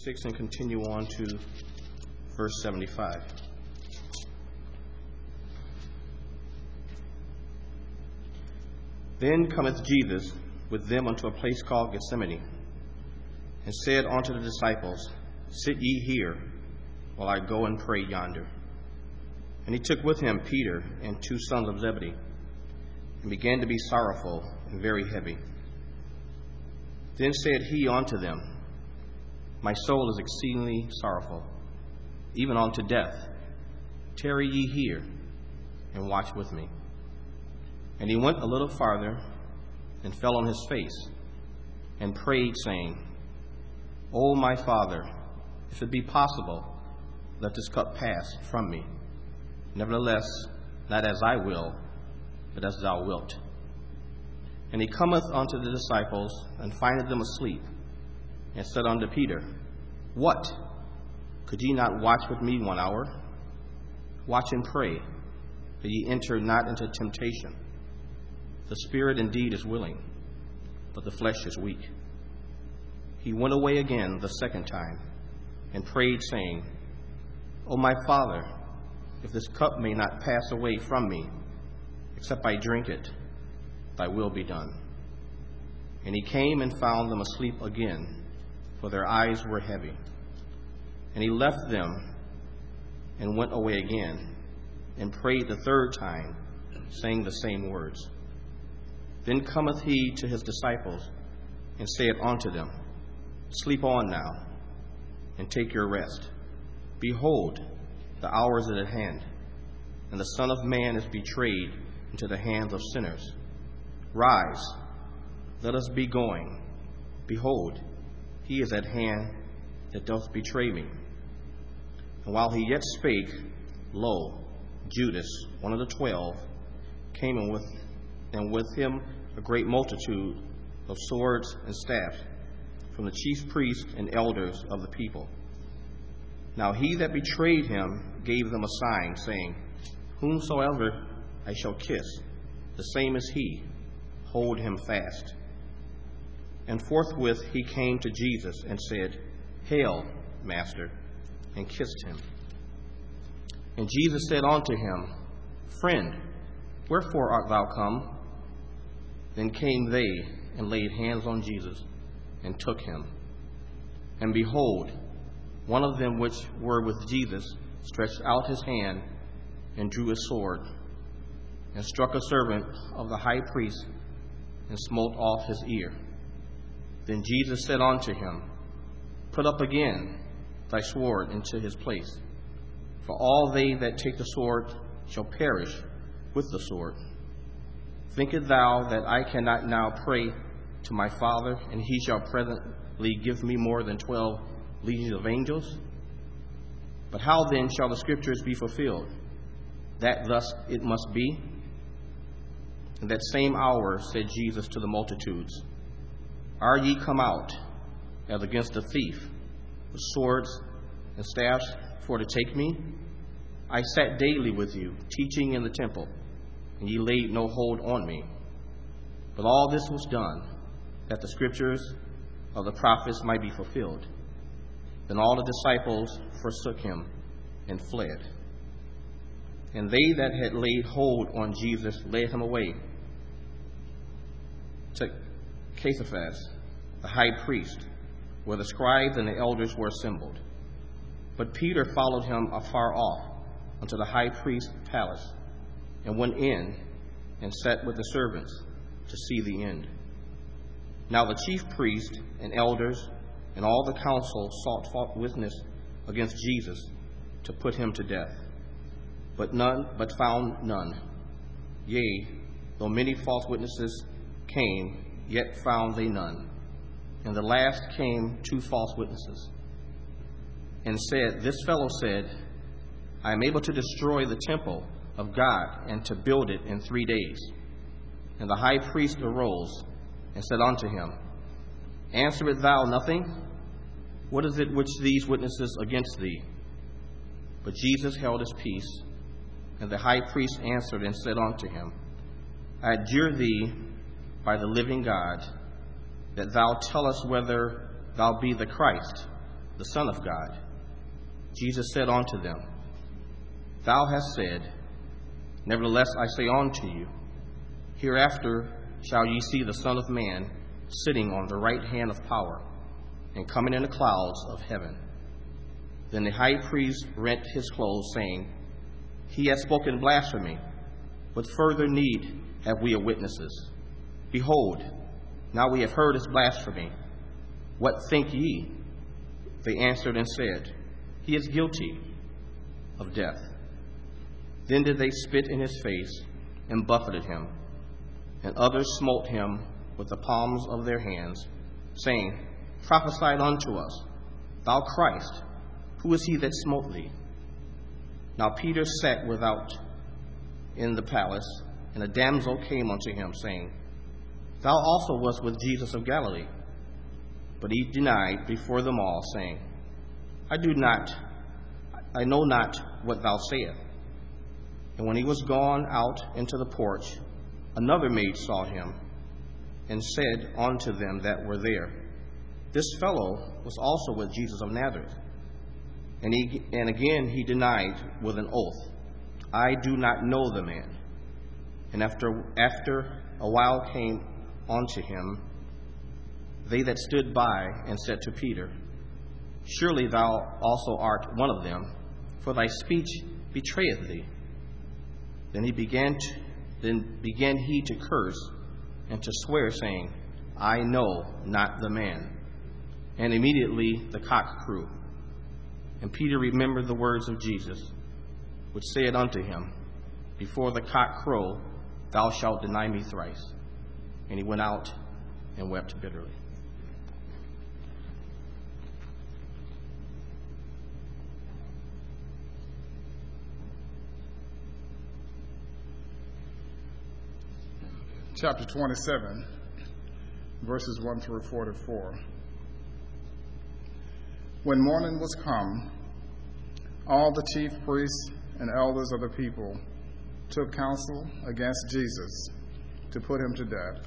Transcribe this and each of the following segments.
66 and continue on to verse 75. Then cometh Jesus with them unto a place called Gethsemane, and said unto the disciples, Sit ye here, while I go and pray yonder. And he took with him Peter and 2 sons of Zebedee, and began to be sorrowful and very heavy. Then said he unto them, My soul is exceedingly sorrowful, even unto death. Tarry ye here, and watch with me. And he went a little farther, and fell on his face, and prayed, saying, O my Father, if it be possible, let this cup pass from me. Nevertheless, not as I will, but as thou wilt. And he cometh unto the disciples, and findeth them asleep, and said unto Peter, What? Could ye not watch with me 1 hour? Watch and pray, that ye enter not into temptation. The spirit indeed is willing, but the flesh is weak. He went away again the second time, and prayed, saying, O my Father, if this cup may not pass away from me, except I drink it, thy will be done. And he came and found them asleep again, for their eyes were heavy. And he left them, and went away again, and prayed the third time, saying the same words. Then cometh he to his disciples, and saith unto them, Sleep on now, and take your rest. Behold, the hour is at hand, and the Son of Man is betrayed into the hands of sinners. Rise, let us be going. Behold, he is at hand that doth betray me. And while he yet spake, lo, Judas, one of the 12, came and with him a great multitude of swords and staffs, from the chief priests and elders of the people. Now he that betrayed him gave them a sign, saying, Whomsoever I shall kiss, the same is he. Hold him fast. And forthwith he came to Jesus, and said, Hail, Master, and kissed him. And Jesus said unto him, Friend, wherefore art thou come? Then came they, and laid hands on Jesus, and took him. And behold, one of them which were with Jesus stretched out his hand, and drew his sword, and struck a servant of the high priest, and smote off his ear. Then Jesus said unto him, Put up again thy sword into his place, for all they that take the sword shall perish with the sword. Thinkest thou that I cannot now pray to my Father, and he shall presently give me more than 12 legions of angels? But how then shall the scriptures be fulfilled, that thus it must be? In that same hour said Jesus to the multitudes, Are ye come out, as against a thief, with swords and staffs for to take me? I sat daily with you, teaching in the temple, and ye laid no hold on me. But all this was done, that the scriptures of the prophets might be fulfilled. Then all the disciples forsook him, and fled. And they that had laid hold on Jesus led him away to Caiaphas, the high priest, where the scribes and the elders were assembled. But Peter followed him afar off unto the high priest's palace, and went in and sat with the servants to see the end. Now the chief priest and elders and all the council sought witness against Jesus to put him to death, but found none. Yea, though many false witnesses came, yet found they none. And the last came 2 false witnesses, and said, This fellow said, I am able to destroy the temple of God, and to build it in 3 days. And the high priest arose, and said unto him, Answerest thou nothing? What is it which these witnesses against thee? But Jesus held his peace. And the high priest answered and said unto him, I adjure thee by the living God, that thou tell us whether thou be the Christ, the Son of God? Jesus said unto them, Thou hast said, Nevertheless I say unto you, hereafter shall ye see the Son of Man sitting on the right hand of power, and coming in the clouds of heaven. Then the high priest rent his clothes, saying, He hath spoken blasphemy. What further need have we of witnesses? Behold, now we have heard his blasphemy. What think ye? They answered and said, He is guilty of death. Then did they spit in his face and buffeted him, and others smote him with the palms of their hands, saying, Prophesy unto us, thou Christ, who is he that smote thee? Now Peter sat without in the palace, and a damsel came unto him, saying, Thou also wast with Jesus of Galilee. But he denied before them all, saying, I know not what thou sayest. And when he was gone out into the porch, another maid saw him, and said unto them that were there, This fellow was also with Jesus of Nazareth. And again he denied with an oath, I do not know the man. And after a while came unto him they that stood by, and said to Peter, Surely thou also art one of them, for thy speech betrayeth thee. Then began he to curse and to swear, saying, I know not the man. And immediately the cock crew. And Peter remembered the words of Jesus, which said unto him, Before the cock crow, thou shalt deny me thrice. And he went out and wept bitterly. Chapter 27, verses 1 through 44. When morning was come, all the chief priests and elders of the people took counsel against Jesus to put him to death.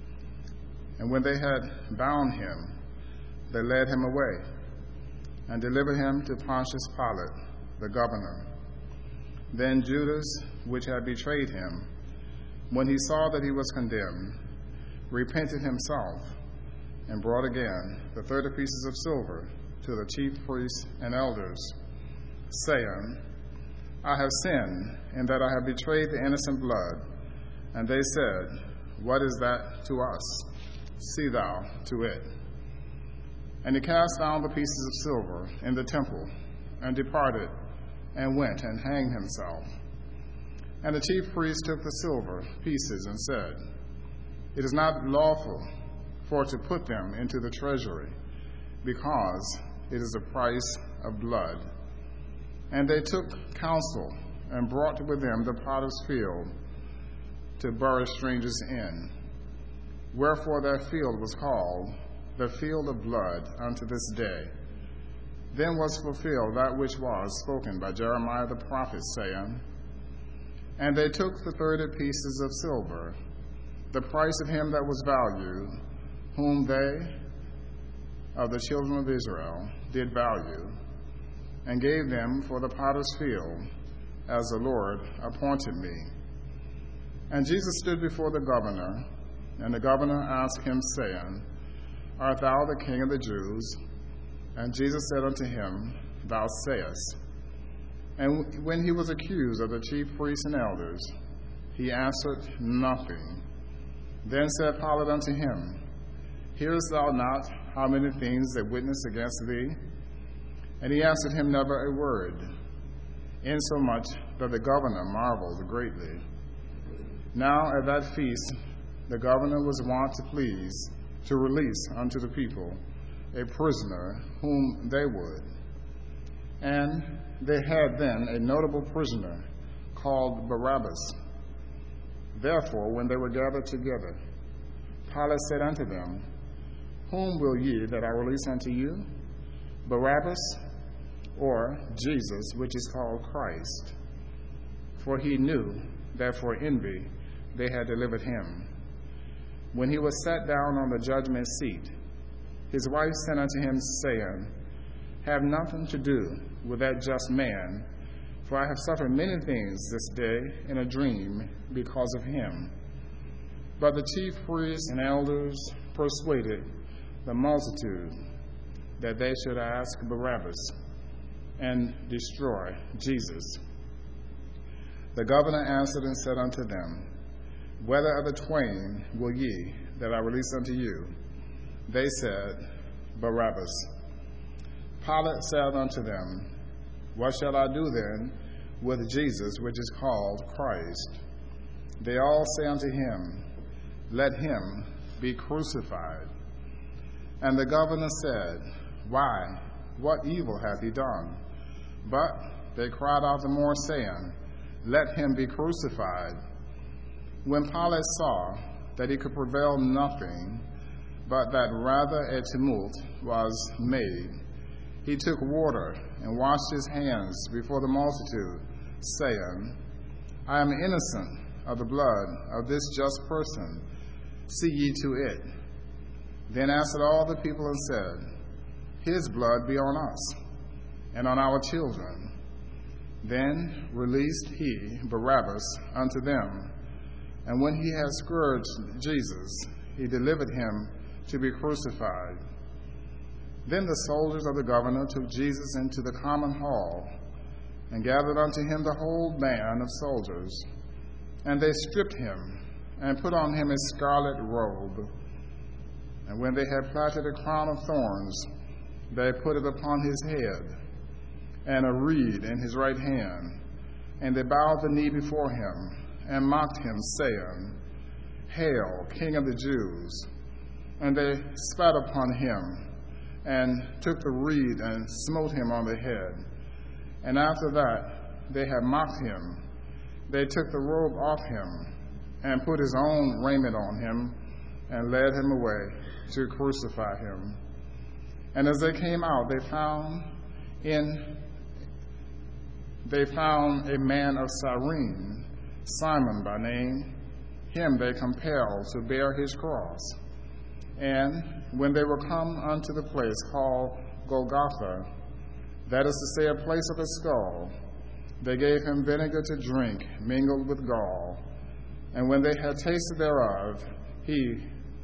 And when they had bound him, they led him away and delivered him to Pontius Pilate, the governor. Then Judas, which had betrayed him, when he saw that he was condemned, repented himself and brought again the 30 pieces of silver to the chief priests and elders, saying, I have sinned in that I have betrayed the innocent blood. And they said, What is that to us? See thou to it. And he cast down the pieces of silver in the temple, and departed, and went and hanged himself. And the chief priest took the silver pieces and said, It is not lawful for to put them into the treasury, because it is the price of blood. And they took counsel and brought with them the potter's field to bury strangers in. Wherefore that field was called the field of blood unto this day. Then was fulfilled that which was spoken by Jeremiah the prophet, saying, And they took the 30 pieces of silver, the price of him that was valued, whom they of the children of Israel did value, and gave them for the potter's field, as the Lord appointed me. And Jesus stood before the governor, and the governor asked him, saying, Art thou the King of the Jews? And Jesus said unto him, Thou sayest. And when he was accused of the chief priests and elders, he answered nothing. Then said Pilate unto him, Hearest thou not how many things they witness against thee? And he answered him never a word, insomuch that the governor marveled greatly. Now at that feast the governor was wont to please to release unto the people a prisoner whom they would. And they had then a notable prisoner called Barabbas. Therefore, when they were gathered together, Pilate said unto them, Whom will ye that I release unto you, Barabbas, or Jesus, which is called Christ? For he knew that for envy they had delivered him. When he was sat down on the judgment seat, his wife sent unto him, saying, have nothing to do with that just man, for I have suffered many things this day in a dream because of him." But the chief priests and elders persuaded the multitude that they should ask Barabbas and destroy Jesus. The governor answered and said unto them, "Whether of the twain will ye that I release unto you?" They said, "Barabbas." Pilate said unto them, "What shall I do then with Jesus, which is called Christ?" They all say unto him, "Let him be crucified." And the governor said, "Why, what evil hath he done?" But they cried out the more, saying, "Let him be crucified." When Pilate saw that he could prevail nothing, but that rather a tumult was made, he took water and washed his hands before the multitude, saying, "I am innocent of the blood of this just person. See ye to it." Then answered all the people and said, "His blood be on us and on our children." Then released he Barabbas unto them, and when he had scourged Jesus, he delivered him to be crucified. Then the soldiers of the governor took Jesus into the common hall, and gathered unto him the whole band of soldiers. And they stripped him, and put on him a scarlet robe. And when they had platted a crown of thorns, they put it upon his head, and a reed in his right hand. And they bowed the knee before him, and mocked him, saying, "Hail, King of the Jews!" And they spat upon him, and took the reed and smote him on the head. And after that they had mocked him, they took the robe off him, and put his own raiment on him, and led him away to crucify him. And as they came out, they found a man of Cyrene, Simon by name. Him they compelled to bear his cross. And when they were come unto the place called Golgotha, that is to say, a place of a skull, they gave him vinegar to drink, mingled with gall. And when he had tasted thereof, he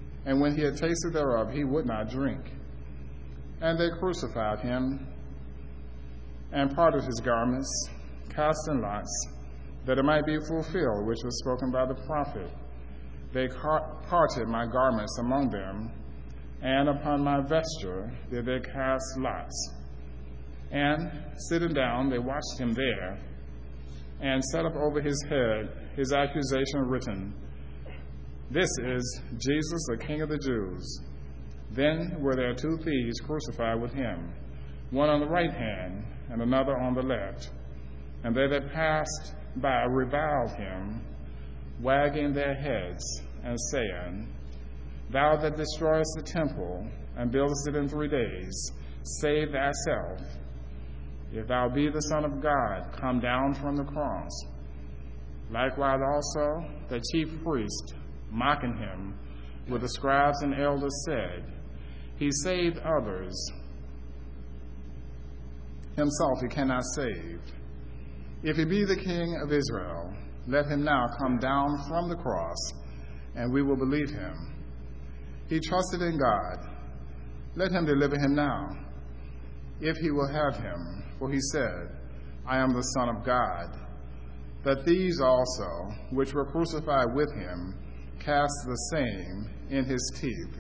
would not drink. And they crucified him, and parted his garments, casting lots, that it might be fulfilled which was spoken by the prophet. They parted my garments among them, and upon my vesture did they cast lots. And sitting down, they watched him there, and set up over his head his accusation written, "This is Jesus, the King of the Jews." Then were there two thieves crucified with him, one on the right hand and another on the left. And they that passed by reviled him, wagging their heads, and saying, "Thou that destroyest the temple, and buildest it in 3 days, save thyself. If thou be the Son of God, come down from the cross." Likewise also the chief priest, mocking him with the scribes and elders, said, "He saved others. Himself he cannot save. If he be the King of Israel, let him now come down from the cross, and we will believe him. He trusted in God. Let him deliver him now, if he will have him. For he said, I am the Son of God." The thieves also, which were crucified with him, cast the same in his teeth.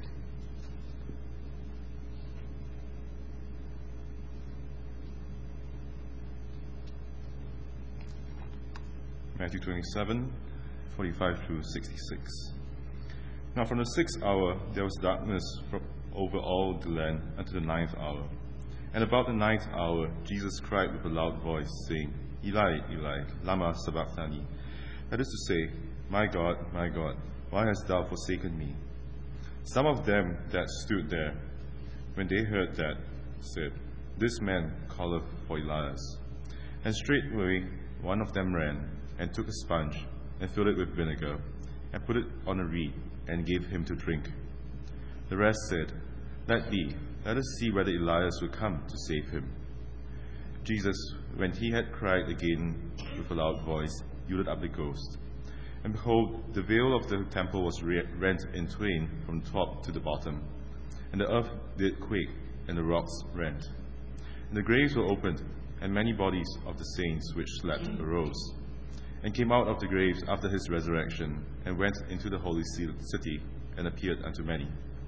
Matthew 27, 45 through 66. Now from the 6th hour there was darkness over all the land until the 9th hour. And about the 9th hour Jesus cried with a loud voice, saying, "Eli, Eli, lama sabachthani?" That is to say, my God, why hast thou forsaken me?" Some of them that stood there, when they heard that, said, "This man calleth for Elias." And straightway one of them ran, and took a sponge, and filled it with vinegar, and put it on a reed, and gave him to drink. The rest said, "Let be, let us see whether Elias will come to save him." Jesus, when he had cried again with a loud voice, yielded up the ghost. And behold, the veil of the temple was rent in twain from the top to the bottom, and the earth did quake, and the rocks rent. And the graves were opened, and many bodies of the saints which slept arose, and came out of the graves after his resurrection, and went into the holy city, and appeared unto many.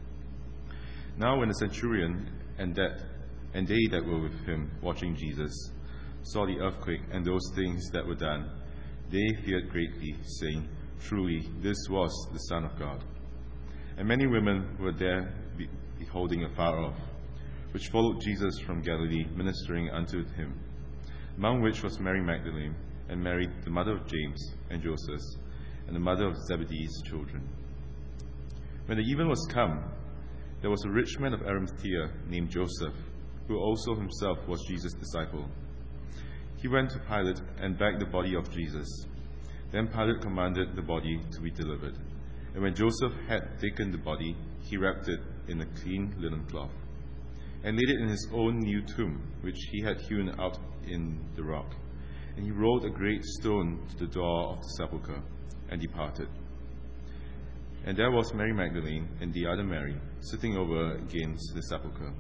Now when the centurion and they that were with him, watching Jesus, saw the earthquake and those things that were done, they feared greatly, saying, "Truly, this was the Son of God." And many women were there beholding afar off, which followed Jesus from Galilee, ministering unto him, among which was Mary Magdalene, and Mary, the mother of James and Joseph, and the mother of Zebedee's children. When the even was come, there was a rich man of Arimathea named Joseph, who also himself was Jesus' disciple. He went to Pilate and begged the body of Jesus. Then Pilate commanded the body to be delivered. And when Joseph had taken the body, he wrapped it in a clean linen cloth, and laid it in his own new tomb, which he had hewn out in the rock. And he rolled a great stone to the door of the sepulchre, and departed. And there was Mary Magdalene and the other Mary, sitting over against the sepulchre.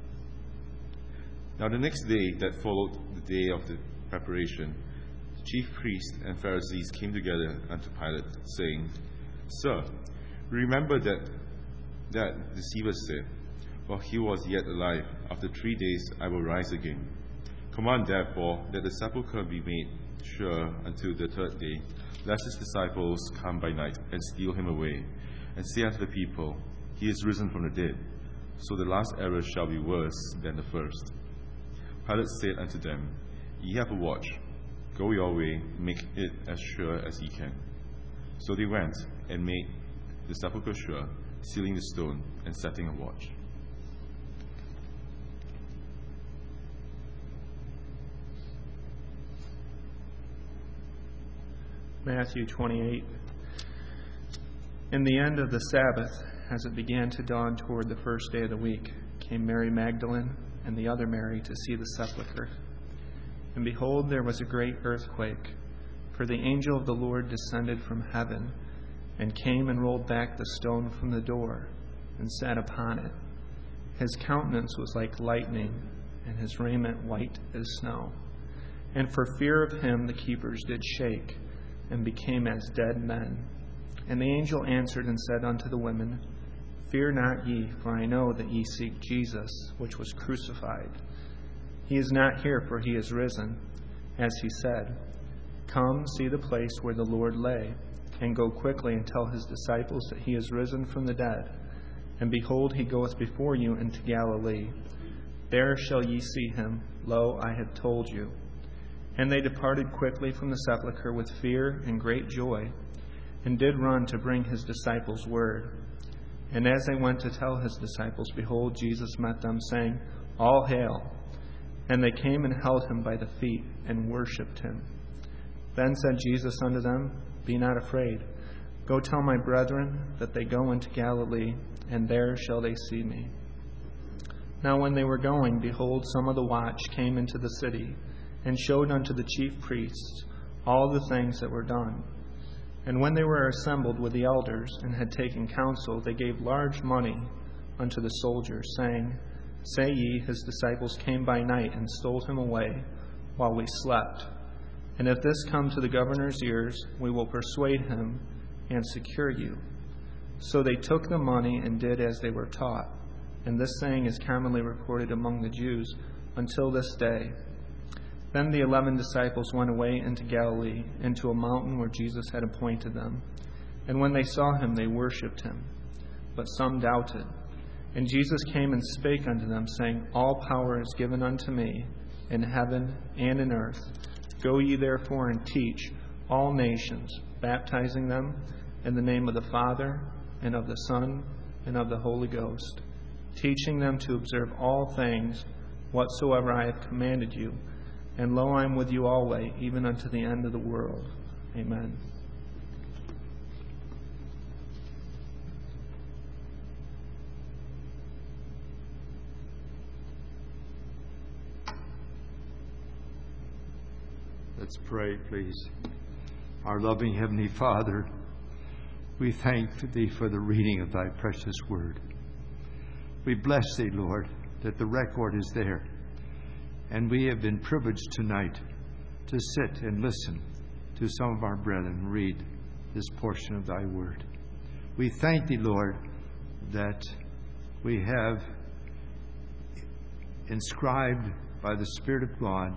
Now the next day that followed the day of the preparation, the chief priests and Pharisees came together unto Pilate, saying, "Sir, remember that deceiver said, while he was yet alive, after 3 days I will rise again. Command therefore that the sepulchre be made sure until the 3rd day, lest his disciples come by night and steal him away, and say unto the people, He is risen from the dead. So the last error shall be worse than the first." Pilate said unto them, "Ye have a watch. Go your way, make it as sure as ye can." So they went and made the sepulchre sure, sealing the stone and setting a watch. Matthew 28. In the end of the Sabbath, as it began to dawn toward the first day of the week, came Mary Magdalene and the other Mary to see the sepulchre. And behold, there was a great earthquake, for the angel of the Lord descended from heaven, and came and rolled back the stone from the door, and sat upon it. His countenance was like lightning, and his raiment white as snow. And for fear of him the keepers did shake, and became as dead men. And the angel answered and said unto the women, "Fear not ye, for I know that ye seek Jesus, which was crucified. He is not here, for he is risen, as he said. Come, see the place where the Lord lay, and go quickly and tell his disciples that he is risen from the dead. And behold, he goeth before you into Galilee. There shall ye see him. Lo, I have told you." And they departed quickly from the sepulchre with fear and great joy, and did run to bring his disciples word. And as they went to tell his disciples, behold, Jesus met them, saying, "All hail." And they came and held him by the feet, and worshipped him. Then said Jesus unto them, "Be not afraid. Go tell my brethren that they go into Galilee, and there shall they see me." Now when they were going, behold, some of the watch came into the city, and showed unto the chief priests all the things that were done. And when they were assembled with the elders, and had taken counsel, they gave large money unto the soldiers, saying, "Say ye, his disciples came by night, and stole him away while we slept. And if this come to the governor's ears, we will persuade him, and secure you." So they took the money, and did as they were taught. And this saying is commonly reported among the Jews until this day. Then the 11 disciples went away into Galilee, into a mountain where Jesus had appointed them. And when they saw him, they worshipped him. But some doubted. And Jesus came and spake unto them, saying, "All power is given unto me, in heaven and in earth. Go ye therefore and teach all nations, baptizing them in the name of the Father, and of the Son, and of the Holy Ghost, teaching them to observe all things whatsoever I have commanded you. And lo, I am with you always, even unto the end of the world." Amen. Let's pray, please. Our loving Heavenly Father, we thank Thee for the reading of Thy precious word. We bless Thee, Lord, that the record is there. And we have been privileged tonight to sit and listen to some of our brethren read this portion of Thy word. We thank Thee, Lord, that we have inscribed by the Spirit of God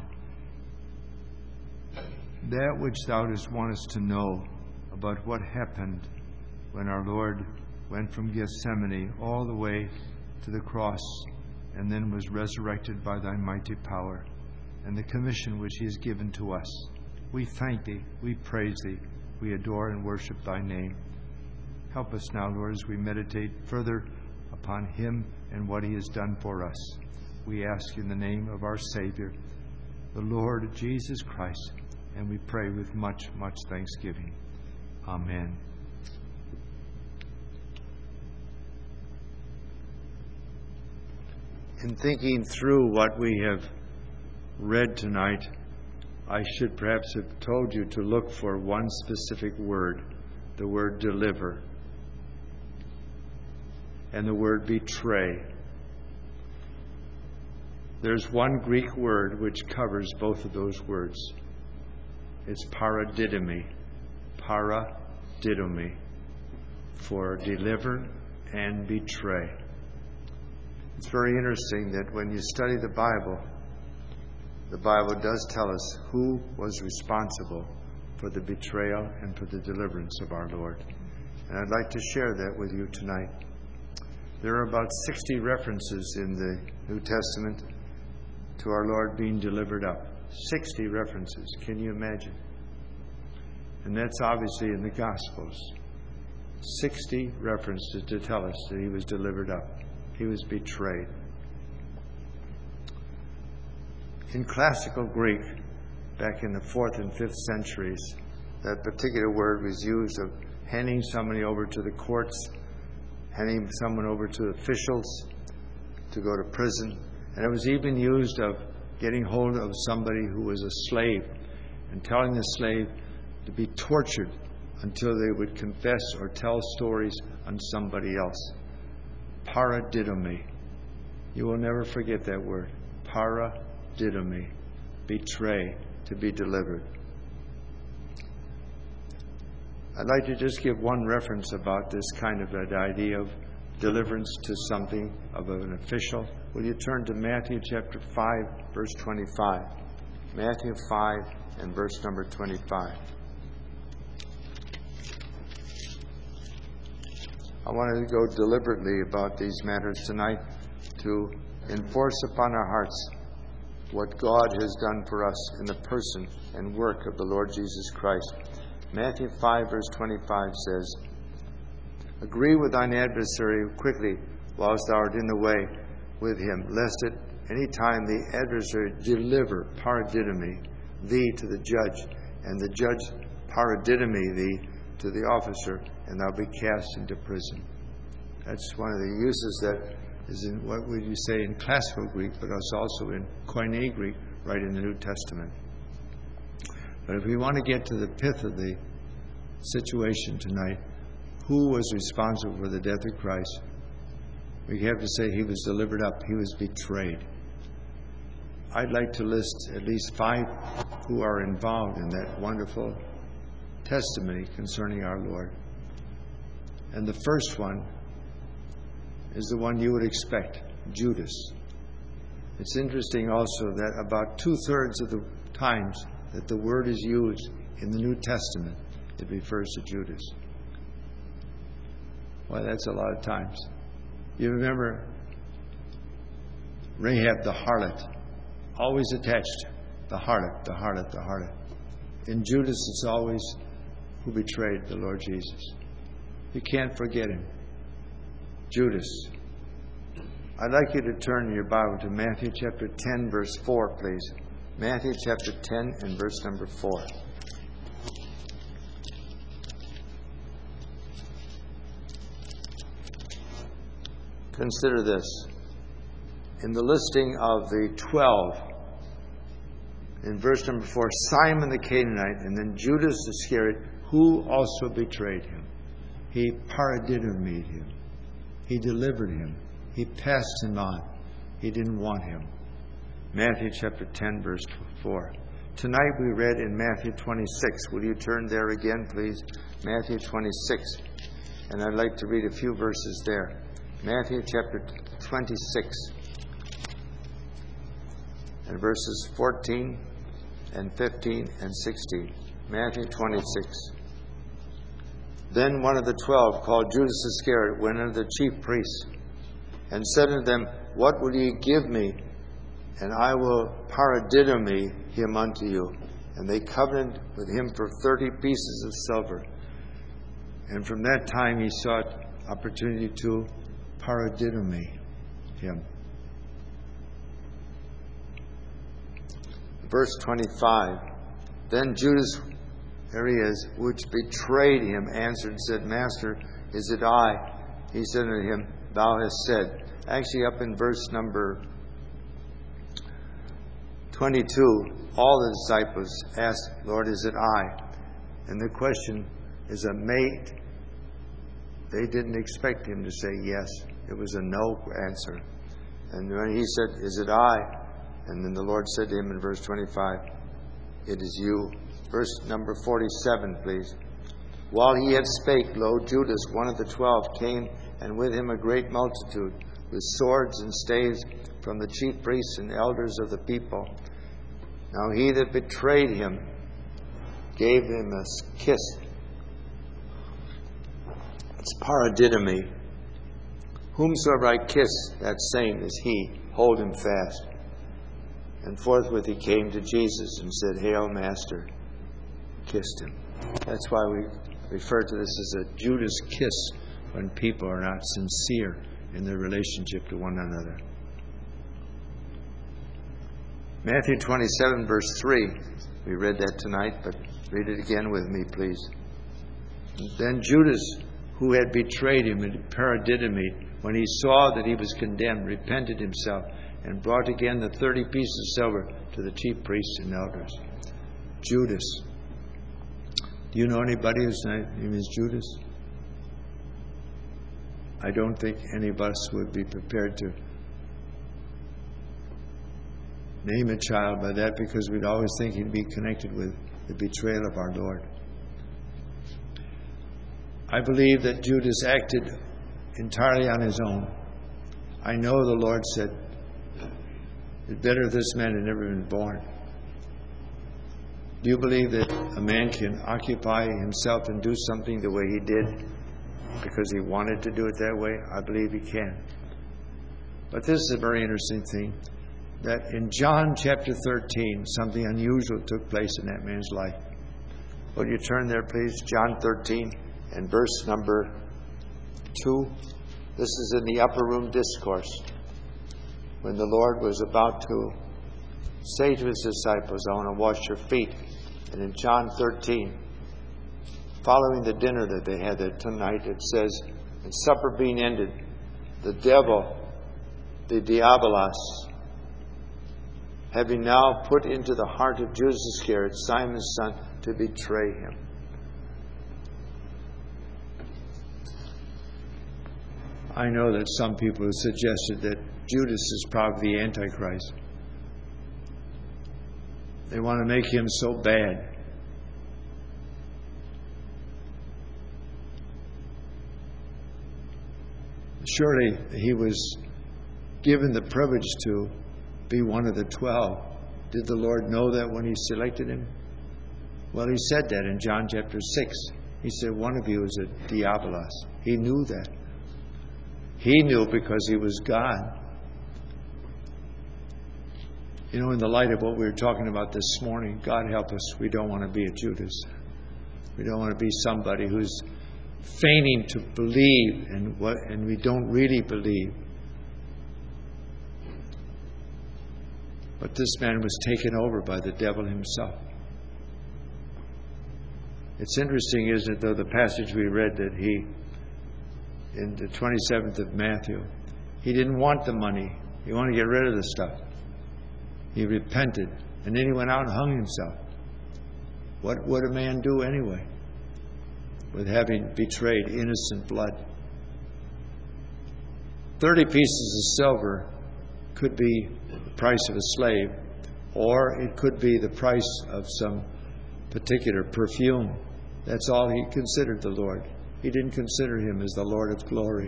that which Thou dost want us to know about what happened when our Lord went from Gethsemane all the way to the cross and then was resurrected by Thy mighty power and the commission which He has given to us. We thank Thee, we praise Thee, we adore and worship Thy name. Help us now, Lord, as we meditate further upon Him and what He has done for us. We ask in the name of our Savior, the Lord Jesus Christ, and we pray with much, much thanksgiving. Amen. In thinking through what we have read tonight, I should perhaps have told you to look for one specific word, the word deliver, and the word betray. There's one Greek word which covers both of those words. It's paradidomi. Paradidomi. For deliver and betray. It's very interesting that when you study the Bible does tell us who was responsible for the betrayal and for the deliverance of our Lord. And I'd like to share that with you tonight. There are about 60 references in the New Testament to our Lord being delivered up. 60 references. Can you imagine? And that's obviously in the Gospels. 60 references to tell us that He was delivered up. He was betrayed. In classical Greek, back in the 4th and 5th centuries, that particular word was used of handing somebody over to the courts, handing someone over to officials to go to prison. And it was even used of getting hold of somebody who was a slave and telling the slave to be tortured until they would confess or tell stories on somebody else. Paradidomi. You will never forget that word. Paradidomi. Betray, to be delivered. I'd like to just give one reference about this kind of an idea of deliverance to something of an official. Will you turn to Matthew chapter 5, verse 25? Matthew 5 and verse number 25. I wanted to go deliberately about these matters tonight to enforce upon our hearts what God has done for us in the person and work of the Lord Jesus Christ. Matthew 5, verse 25 says, "Agree with thine adversary quickly whilst thou art in the way with him, lest at any time the adversary deliver, paradidomi, thee to the judge, and the judge paradidomi thee to the officer, and thou be cast into prison." That's one of the uses that is in, what would you say, in classical Greek, but it's also in Koine Greek, right in the New Testament. But if we want to get to the pith of the situation tonight, who was responsible for the death of Christ? We have to say He was delivered up. He was betrayed. I'd like to list at least 5 who are involved in that wonderful testimony concerning our Lord. And the first one is the one you would expect, Judas. It's interesting also that about 2/3 of the times that the word is used in the New Testament, it refers to Judas. Well, that's a lot of times. You remember Rahab the harlot, always attached, the harlot, the harlot, the harlot. In Judas, it's always who betrayed the Lord Jesus. You can't forget him. Judas. I'd like you to turn your Bible to Matthew chapter 10, verse 4, please. Matthew chapter 10 and verse number 4. Consider this. In the listing of the 12 in verse number 4, Simon the Canaanite, and then Judas Iscariot, who also betrayed him. He paradidomied him. He delivered him. He passed him on. He didn't want him. Matthew chapter 10, verse 4. Tonight we read in Matthew 26. Will you turn there again, please? Matthew 26. And I'd like to read a few verses there. Matthew chapter 26 and verses 14 and 15 and 16. Matthew 26. Then one of the 12, called Judas Iscariot, went unto the chief priests and said unto them, What will ye give me? And I will paradidomi him unto you. And they covenanted with him for 30 pieces of silver. And from that time he sought opportunity to paradidomi him. Verse 25. Then Judas, there he is, which betrayed him, answered and said, Master, is it I? He said unto him, Thou hast said. Actually, up in verse number 22, all the disciples asked, Lord, is it I? And the question is a mate. They didn't expect him to say yes. It was a no answer. And when he said, is it I? And then the Lord said to him in verse 25, it is you. Verse number 47, please. While he yet spake, lo, Judas, one of the 12, came, and with him a great multitude, with swords and staves, from the chief priests and elders of the people. Now he that betrayed him gave him a kiss. It's paradidomi. Whomsoever I kiss, that same is he. Hold him fast. And forthwith he came to Jesus and said, Hail, Master. Kissed him. That's why we refer to this as a Judas kiss, when people are not sincere in their relationship to one another. Matthew 27, verse 3. We read that tonight, but read it again with me, please. Then Judas, who had betrayed him and paradidomi, when he saw that he was condemned, repented himself, and brought again the 30 pieces of silver to the chief priests and elders. Judas. Do you know anybody whose name is Judas? I don't think any of us would be prepared to name a child by that, because we'd always think he'd be connected with the betrayal of our Lord. I believe that Judas acted entirely on his own. I know the Lord said, it's better this man had never been born. Do you believe that a man can occupy himself and do something the way he did because he wanted to do it that way? I believe he can. But this is a very interesting thing, that in John chapter 13, something unusual took place in that man's life. Will you turn there, please? John 13 and verse number 2. This is in the upper room discourse, when the Lord was about to say to his disciples, I want to wash your feet. And in John 13, following the dinner that they had that tonight, it says, and supper being ended, the devil, the diabolos, having now put into the heart of Judas Iscariot, Simon's son, to betray him. I know that some people have suggested that Judas is probably the Antichrist. They want to make him so bad. Surely he was given the privilege to be one of the 12. Did the Lord know that when he selected him? Well, he said that in John chapter 6. He said, one of you is a diabolos. He knew that. He knew because he was God. You know, in the light of what we were talking about this morning, God help us, we don't want to be a Judas. We don't want to be somebody who's feigning to believe and we don't really believe. But this man was taken over by the devil himself. It's interesting, isn't it, though, the passage we read that he, in the 27th of Matthew, he didn't want the money. He wanted to get rid of the stuff. He repented. And then he went out and hung himself. What would a man do anyway with having betrayed innocent blood? 30 pieces of silver could be the price of a slave, or it could be the price of some particular perfume. That's all he considered the Lord. He didn't consider him as the Lord of glory.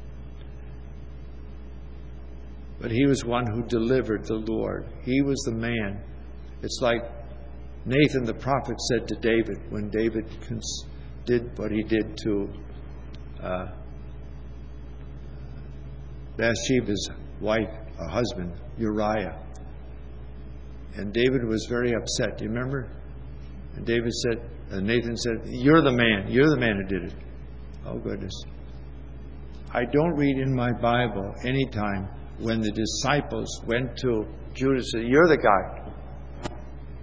But he was one who delivered the Lord. He was the man. It's like Nathan the prophet said to David when David did what he did to Bathsheba's wife, a husband, Uriah. And David was very upset. Do you remember? And Nathan said, you're the man who did it. Oh, goodness. I don't read in my Bible any time when the disciples went to Judas and said, you're the guy.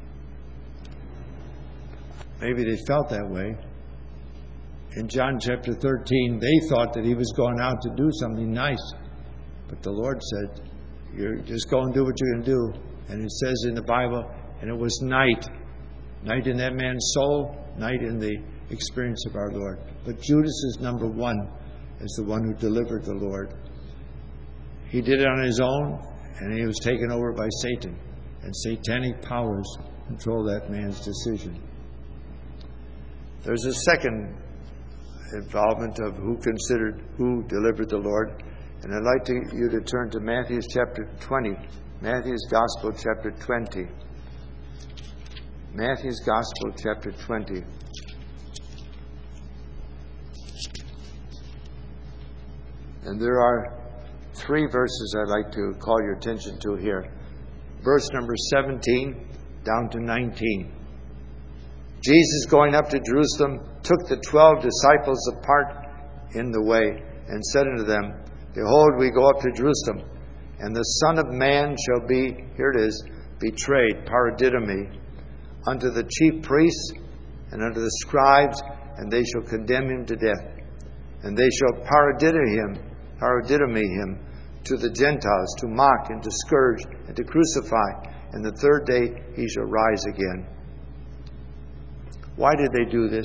Maybe they felt that way. In John chapter 13, they thought that he was going out to do something nice. But the Lord said, you just go and do what you're going to do. And it says in the Bible, and it was night. Night in that man's soul, night in the experience of our Lord. But Judas is number one as the one who delivered the Lord. He did it on his own, and he was taken over by Satan. And satanic powers control that man's decision. There's a second involvement of who delivered the Lord. And I'd like you to turn to Matthew chapter 20. Matthew's Gospel chapter 20. Matthew's Gospel chapter 20. And there are 3 verses I'd like to call your attention to here. Verse number 17 down to 19. Jesus, going up to Jerusalem, took the 12 disciples apart in the way and said unto them, Behold, we go up to Jerusalem, and the Son of Man shall be, here it is, betrayed, paradidomi, unto the chief priests and unto the scribes, and they shall condemn him to death. And they shall paradidomi him to the Gentiles, to mock and to scourge and to crucify, and the third day he shall rise again. Why did they do this?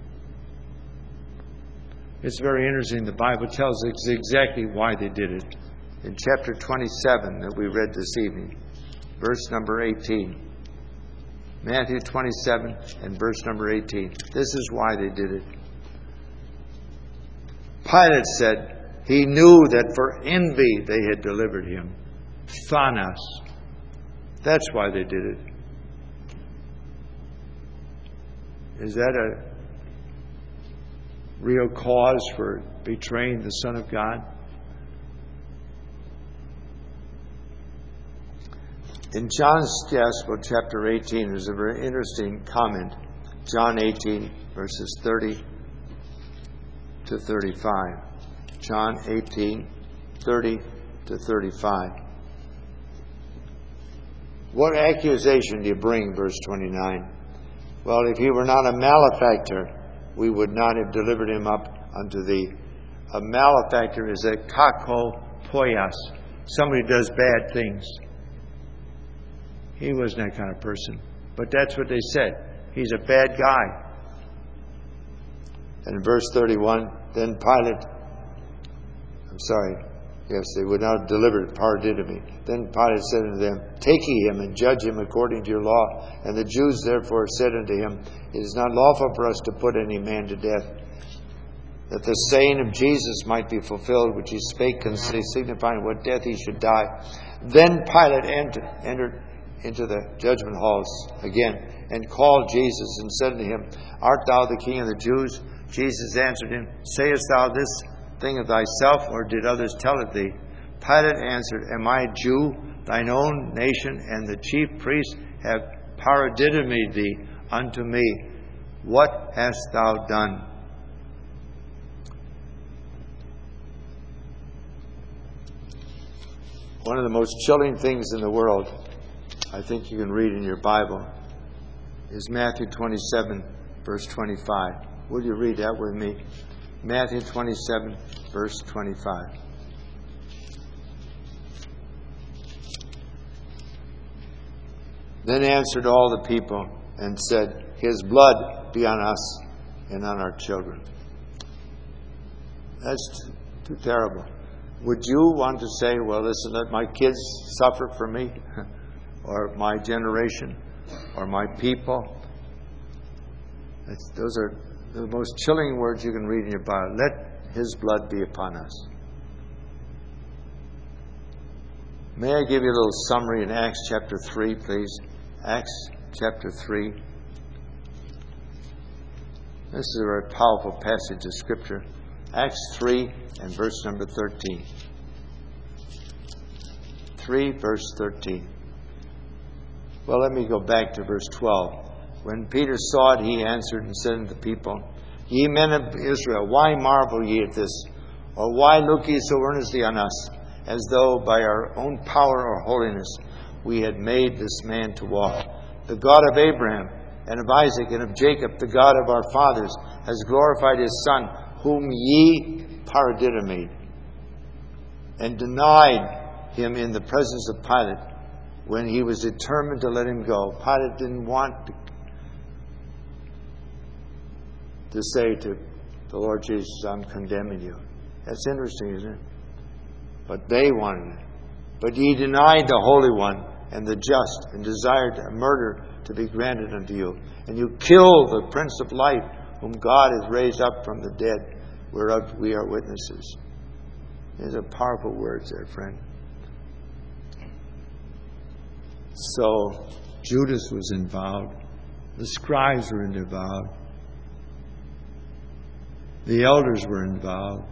It's very interesting. The Bible tells us exactly why they did it. In chapter 27 that we read this evening, verse number 18. Matthew 27 and verse number 18. This is why they did it. Pilate said he knew that for envy they had delivered him. Phanos. That's why they did it. Is that a real cause for betraying the Son of God? In John's Gospel, chapter 18, there's a very interesting comment. John 18, verses 30 to 35. John 18, 30 to 35. What accusation do you bring, verse 29? Well, if he were not a malefactor, we would not have delivered him up unto thee. A malefactor is a kakopoios, somebody who does bad things. He wasn't that kind of person. But that's what they said. He's a bad guy. And in verse 31, then Pilate, they would not have delivered paradidomi. Then Pilate said unto them, Take ye him and judge him according to your law. And the Jews therefore said unto him, It is not lawful for us to put any man to death, that the saying of Jesus might be fulfilled, which he spake, signifying what death he should die. Then Pilate entered into the judgment halls again, and called Jesus, and said unto him, Art thou the King of the Jews? Jesus answered him, Sayest thou this thing of thyself, or did others tell it thee? Pilate answered, Am I a Jew? Thine own nation and the chief priests have paradidomied thee unto me. What hast thou done? One of the most chilling things in the world, I think you can read in your Bible, is Matthew 27, verse 25. Will you read that with me? Matthew 27, verse 25. Then answered all the people and said, His blood be on us and on our children. That's too terrible. Would you want to say, well, listen, let my kids suffer for me, or my generation, or my people? Those are the most chilling words you can read in your Bible. Let His blood be upon us. May I give you a little summary in Acts chapter 3, please? Acts chapter 3. This is a very powerful passage of Scripture. Acts 3 and verse number 13. 3 verse 13. Well, let me go back to verse 12. When Peter saw it, he answered and said unto the people, Ye men of Israel, why marvel ye at this? Or why look ye so earnestly on us, as though by our own power or holiness we had made this man to walk? The God of Abraham and of Isaac and of Jacob, the God of our fathers, has glorified His Son, whom ye paradidomed, and denied Him in the presence of Pilate, when he was determined to let Him go. Pilate didn't want to say to the Lord Jesus, I'm condemning you. That's interesting, isn't it? But they wanted it. But ye denied the Holy One and the just, and desired a murder to be granted unto you. And you killed the Prince of Life, whom God has raised up from the dead, whereof we are witnesses. These are powerful words there, friend. So, Judas was involved. The scribes were involved. The elders were involved.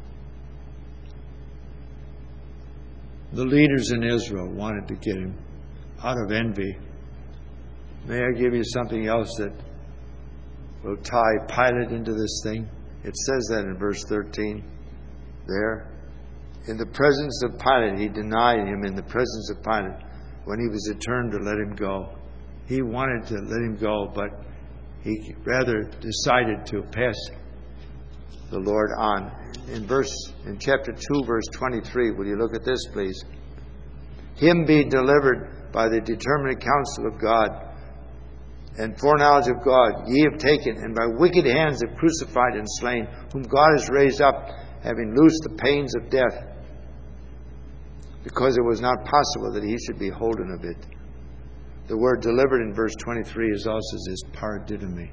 The leaders in Israel wanted to get Him out of envy. May I give you something else that will tie Pilate into this thing? It says that in verse 13 there. In the presence of Pilate, he denied Him in the presence of Pilate when he was determined to let Him go. He wanted to let Him go, but he rather decided to pass the Lord on. In chapter 2, verse 23, will you look at this, please? Him be delivered by the determinate counsel of God and foreknowledge of God, ye have taken, and by wicked hands have crucified and slain, whom God has raised up, having loosed the pains of death, because it was not possible that He should be holden of it. The word delivered in verse 23 is also this paradidomi.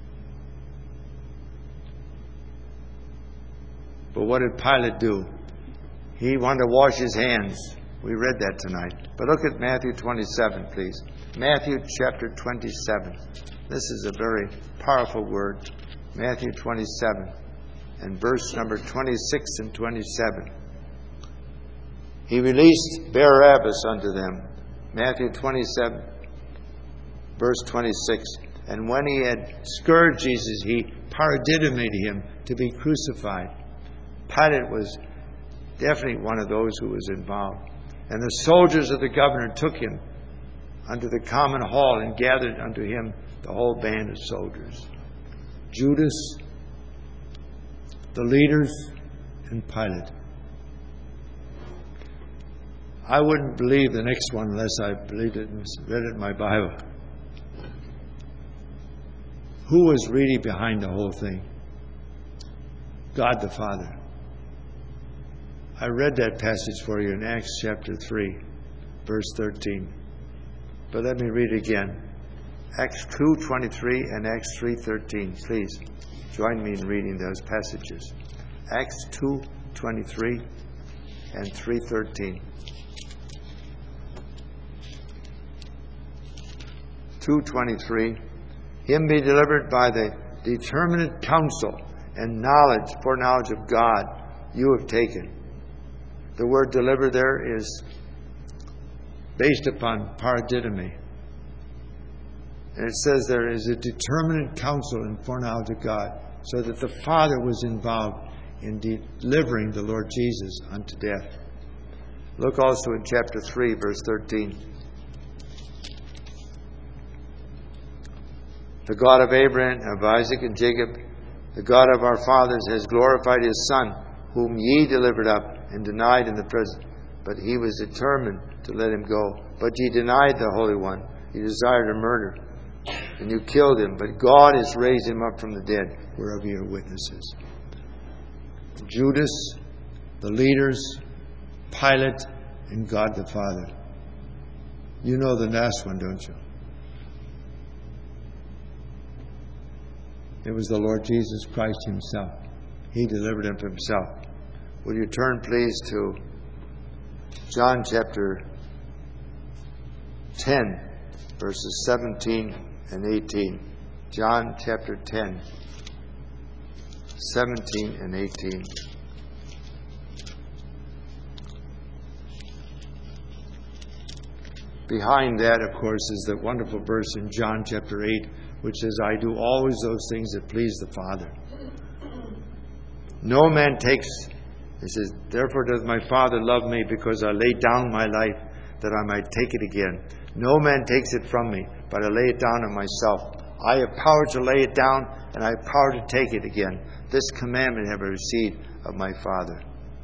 But what did Pilate do? He wanted to wash his hands. We read that tonight. But look at Matthew 27, please. Matthew chapter 27. This is a very powerful word. Matthew 27 and verse number 26 and 27. He released Barabbas unto them. Matthew 27, verse 26. And when he had scourged Jesus, he paradidomed Him to be crucified. Pilate was definitely one of those who was involved. And the soldiers of the governor took Him unto the common hall and gathered unto Him the whole band of soldiers. Judas, the leaders, and Pilate. I wouldn't believe the next one unless I believed it and read it in my Bible. Who was really behind the whole thing? God the Father. I read that passage for you in Acts chapter 3, verse 13. But let me read it again. Acts 2:23 and Acts 3:13. Please join me in reading those passages. Acts 2:23 and 3:13. 2:23. Him be delivered by the determinate counsel and foreknowledge of God you have taken. The word deliver there is based upon paradidomi. And it says there is a determinate counsel and foreknowledge of God, so that the Father was involved in delivering the Lord Jesus unto death. Look also in chapter 3, verse 13. The God of Abraham, of Isaac, and Jacob, the God of our fathers, has glorified His Son, whom ye delivered up and denied in the present. But He was determined to let Him go. But ye denied the Holy One, You desired to murder, and you killed him, but God has raised him up from the dead, whereof you are witnesses. Judas, the leaders, Pilate, and God the Father. You know the last one, don't you? It was the Lord Jesus Christ himself. He delivered him himself. Will you turn, please, to John chapter 10, verses 17 and 18. John chapter 10, 17 and 18. Behind that, of course, is the wonderful verse in John chapter 8, which says, I do always those things that please the Father. No man takes, it says, therefore does my Father love me, because I lay down my life that I might take it again. No man takes it from me, but I lay it down on myself. I have power to lay it down, and I have power to take it again. This commandment have I received of my Father.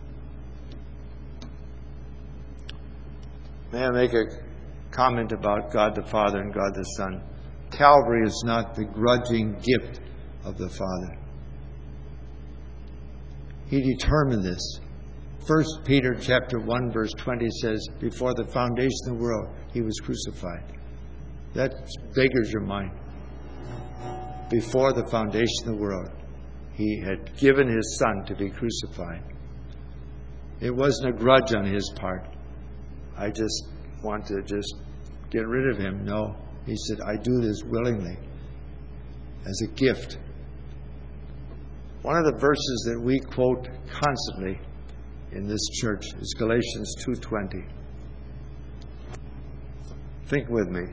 May I make a comment about God the Father and God the Son? Calvary is not the grudging gift of the Father. He determined this. 1 Peter chapter 1 verse 20 says, before the foundation of the world, he was crucified. That beggars your mind. Before the foundation of the world, he had given his Son to be crucified. It wasn't a grudge on his part. I just want to get rid of him. No. He said, I do this willingly as a gift. One of the verses that we quote constantly in this church is Galatians 2:20. Think with me.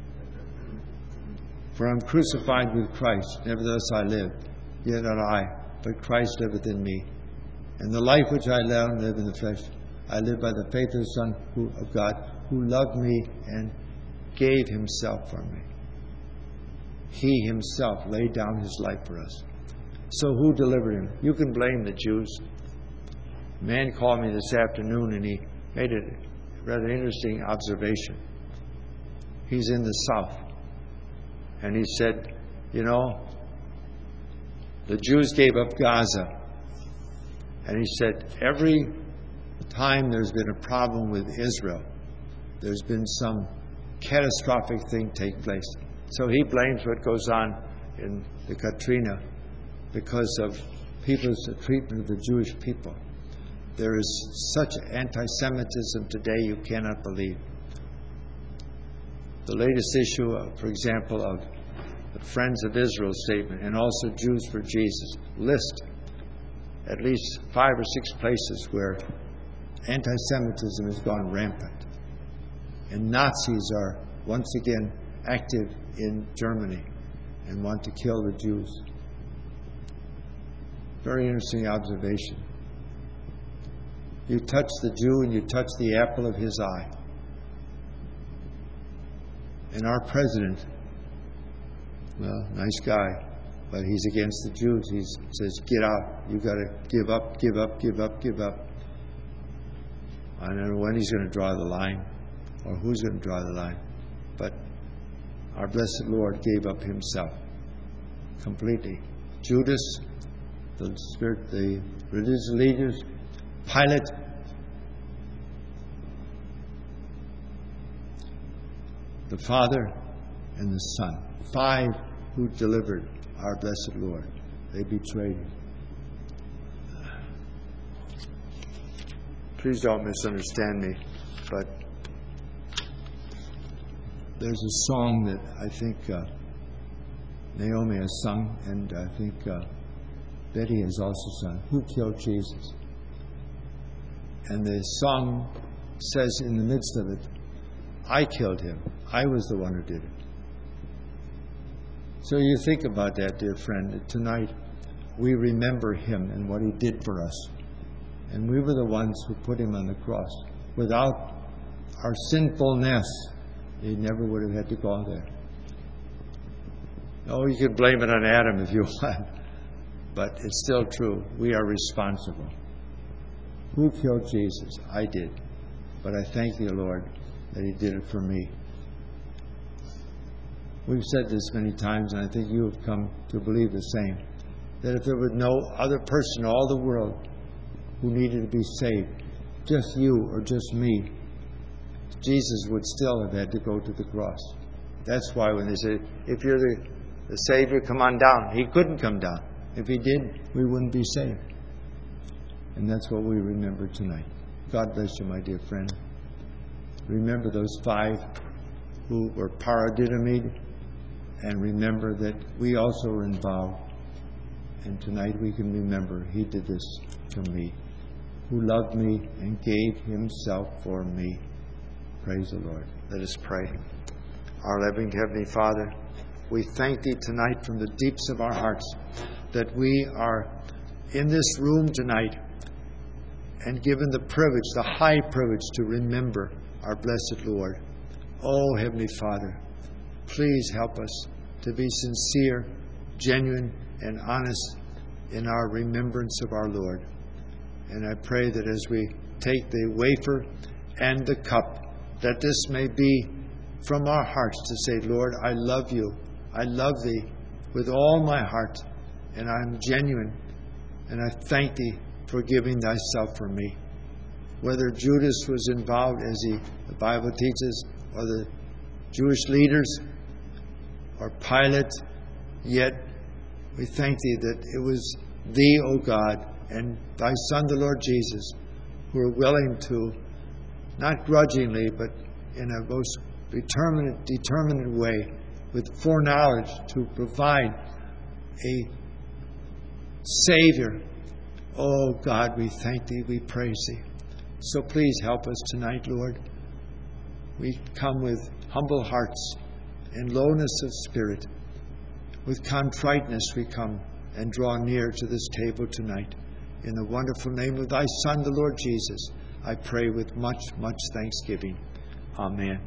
For I am crucified with Christ, nevertheless I live, yet not I, but Christ liveth in me. And the life which I now live in the flesh, I live by the faith of the Son of God, who loved me and gave himself for me. He himself laid down his life for us. So who delivered him? You can blame the Jews. A man called me this afternoon and he made a rather interesting observation. He's in the South. And he said, you know, the Jews gave up Gaza. And he said, every time there's been a problem with Israel, there's been some catastrophic thing take place. So he blames what goes on in the Katrina because of people's treatment of the Jewish people. There is such anti-Semitism today you cannot believe. The latest issue, for example, of the Friends of Israel statement and also Jews for Jesus list at least 5 or 6 places where anti-Semitism has gone rampant. And Nazis are once again active in Germany and want to kill the Jews. Very interesting observation. You touch the Jew and you touch the apple of his eye. And our president, well, nice guy, but he's against the Jews. He says, get out. You've got to give up, give up, give up, give up. I don't know when he's going to draw the line or who's going to draw the line. But our blessed Lord gave up himself completely. Judas, the religious leaders, Pilate, the Father, and the Son. 5 who delivered our blessed Lord. They betrayed him. Please don't misunderstand me, but there's a song that I think Naomi has sung, and I think Betty has also sung, Who Killed Jesus? And the song says in the midst of it, I killed him. I was the one who did it. So you think about that, dear friend, that tonight we remember him and what he did for us. And we were the ones who put him on the cross. Without our sinfulness, he never would have had to go there. Oh, you could blame it on Adam if you want. But it's still true. We are responsible. Who killed Jesus? I did. But I thank you, Lord, that he did it for me. We've said this many times, and I think you have come to believe the same, that if there was no other person in all the world who needed to be saved, just you or just me, Jesus would still have had to go to the cross. That's why when they say, if you're the Savior, come on down. He couldn't come down. If he did, we wouldn't be saved. And that's what we remember tonight. God bless you, my dear friend. Remember those 5 who were paradidomied, and remember that we also were involved. And tonight we can remember he did this for me, who loved me and gave himself for me. Praise the Lord. Let us pray. Our loving Heavenly Father, we thank thee tonight from the deeps of our hearts that we are in this room tonight and given the privilege, the high privilege, to remember our blessed Lord. Oh, Heavenly Father, please help us to be sincere, genuine, and honest in our remembrance of our Lord. And I pray that as we take the wafer and the cup, that this may be from our hearts to say, Lord, I love you. I love thee with all my heart, and I'm genuine, and I thank thee for giving thyself for me. Whether Judas was involved, as the Bible teaches, or the Jewish leaders, or Pilate, yet we thank thee that it was thee, O God, and thy Son, the Lord Jesus, who are willing to, not grudgingly, but in a most determined way, with foreknowledge, to provide a Savior. Oh God, we thank thee, we praise thee. So please help us tonight, Lord. We come with humble hearts and lowness of spirit. With contriteness we come and draw near to this table tonight. In the wonderful name of thy Son, the Lord Jesus, I pray with much, much thanksgiving. Amen.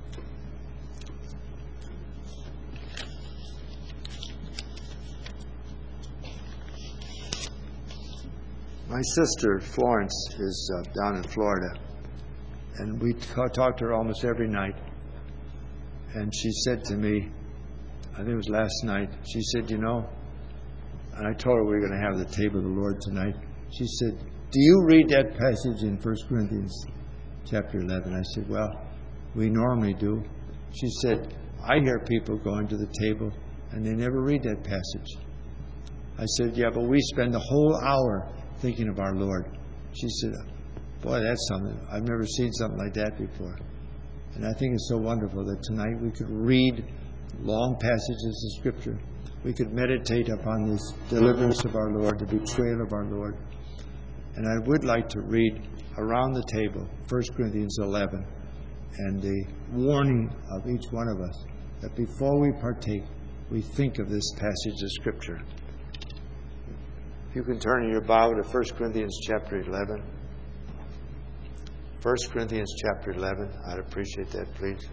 My sister, Florence, is down in Florida, and we talk to her almost every night. And she said to me, I think it was last night, she said, and I told her we were going to have the table of the Lord tonight. She said, do you read that passage in 1 Corinthians chapter 11? I said, well, we normally do. She said, I hear people going to the table and they never read that passage. I said, yeah, but we spend the whole hour thinking of our Lord. She said, boy, that's something. I've never seen something like that before. And I think it's so wonderful that tonight we could read long passages of Scripture. We could meditate upon this deliverance of our Lord, the betrayal of our Lord. And I would like to read around the table 1 Corinthians 11 and the warning of each one of us that before we partake, we think of this passage of Scripture. If you can turn in your Bible to 1 Corinthians chapter 11. 1 Corinthians chapter 11. I'd appreciate that, please.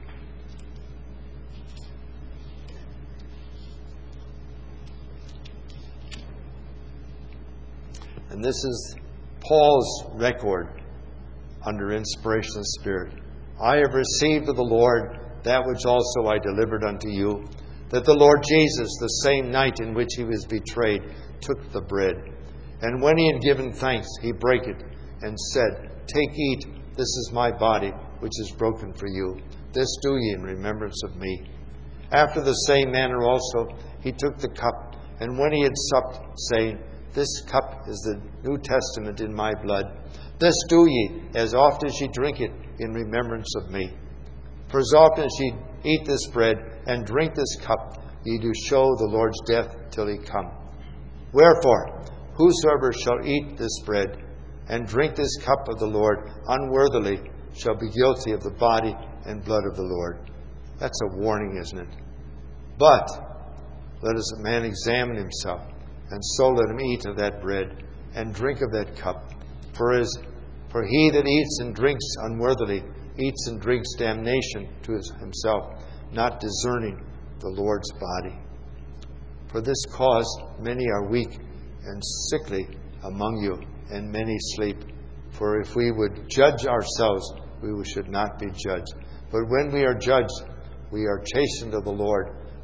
And this is Paul's record under inspiration of Spirit. I have received of the Lord that which also I delivered unto you, that the Lord Jesus, the same night in which he was betrayed, took the bread. And when he had given thanks, he brake it and said, Take, eat, this is my body, which is broken for you. This do ye in remembrance of me. After the same manner also he took the cup, and when he had supped, saying, This cup is the New Testament in my blood. This do ye, as oft as ye drink it, in remembrance of me. For as often as ye eat this bread and drink this cup, ye do show the Lord's death till he come. Wherefore, whosoever shall eat this bread and drink this cup of the Lord unworthily shall be guilty of the body and blood of the Lord. That's a warning, isn't it? But let a man examine himself, and so let him eat of that bread and drink of that cup. For he that eats and drinks unworthily eats and drinks damnation to himself, not discerning the Lord's body. For this cause many are weak and sickly among you, and many sleep. For if we would judge ourselves, we should not be judged. But when we are judged, we are chastened of the Lord,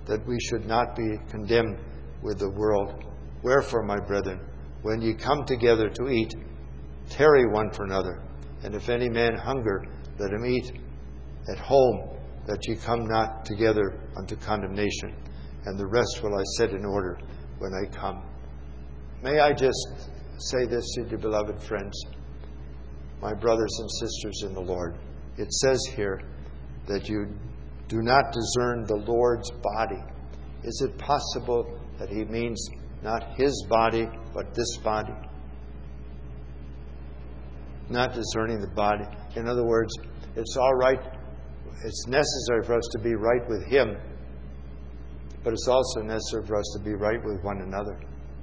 that we should not be condemned with the world. Wherefore, my brethren, when ye come together to eat, tarry one for another. And if any man hunger, let him eat at home, that ye come not together unto condemnation. And the rest will I set in order when I come. May I just say this to you, beloved friends, my brothers and sisters in the Lord. It says here that you do not discern the Lord's body. Is it possible that he means not his body, but this body? Not discerning the body. In other words, it's all right. It's necessary for us to be right with him, but it's also necessary for us to be right with one another.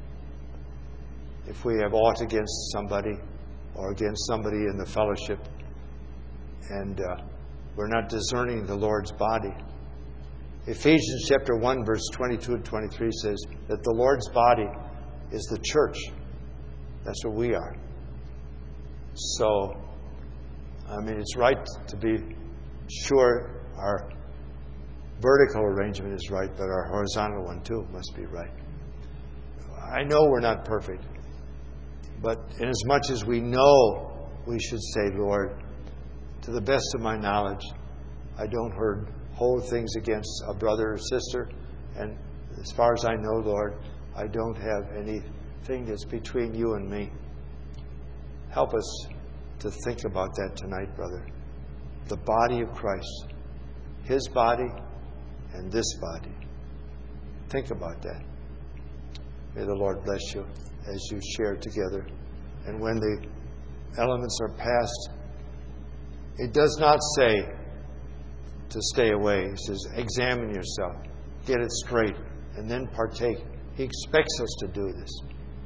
If we have aught against somebody or against somebody in the fellowship, and we're not discerning the Lord's body. Ephesians chapter 1, verse 22 and 23 says that the Lord's body is the church. That's what we are. So, it's right to be sure our vertical arrangement is right, but our horizontal one too must be right. I know we're not perfect, but inasmuch as we know, we should say, Lord, to the best of my knowledge, I don't hold things against a brother or sister, and as far as I know, Lord, I don't have anything that's between you and me. Help us to think about that tonight, brother. The body of Christ, his body and this body. Think about that. May the Lord bless you as you share together. And when the elements are passed, it does not say to stay away. He says, examine yourself, get it straight, and then partake. He expects us to do this.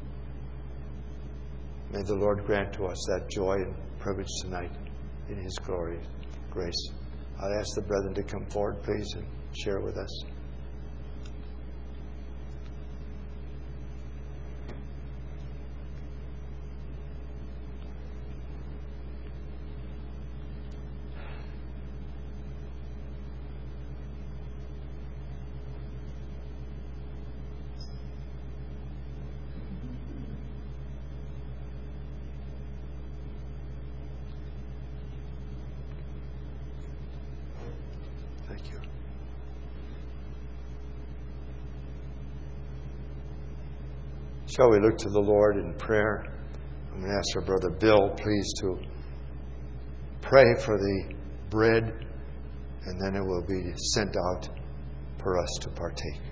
May the Lord grant to us that joy and privilege tonight in his glory, grace. I'll ask the brethren to come forward, please, and share with us. Thank you. Shall we look to the Lord in prayer? I'm going to ask our brother Bill, please, to pray for the bread, and then it will be sent out for us to partake.